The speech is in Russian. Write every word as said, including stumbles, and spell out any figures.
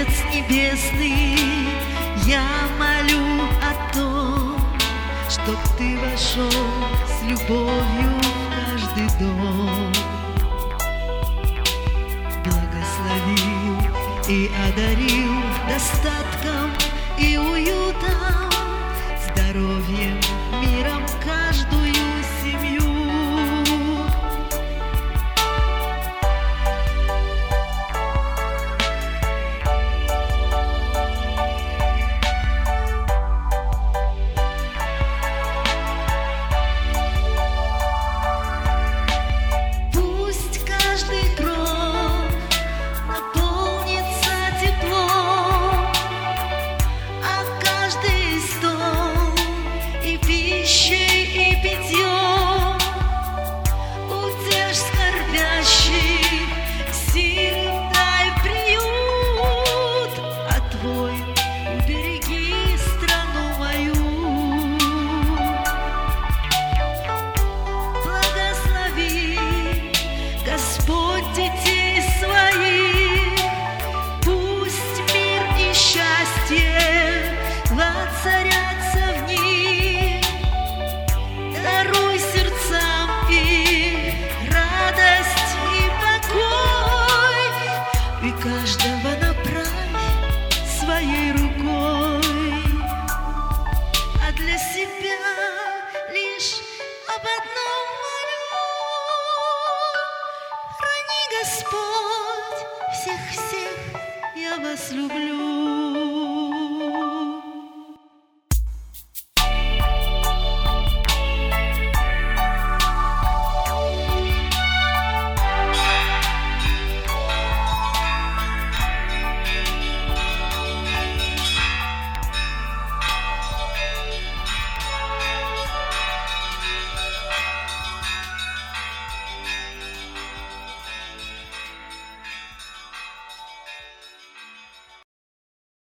Отец Небесный, я молю о том, чтоб Ты вошел с любовью в каждый дом, благословил и одарил достатком и уютом, здоровьем, миром каждую семью. Детей своих, пусть мир и счастье воцарятся в них. Даруй сердцам их радость и покой, и каждого направь своей рукой. А для себя лишь об одном Господь, всех-всех я вас люблю.